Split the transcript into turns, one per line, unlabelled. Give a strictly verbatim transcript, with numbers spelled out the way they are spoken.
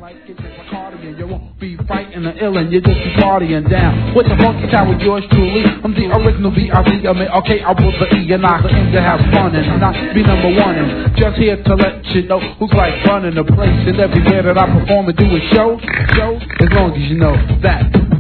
mic, get your cardigan. You won't be fighting or ill and you just be partying down. With the funky town with yours truly. I'm the original V I C. I mean, okay, I will the E and I aim to have fun and not be number one. And just here to let you know who's like running the place. And everywhere that I perform and do a show, show, as long as you know that.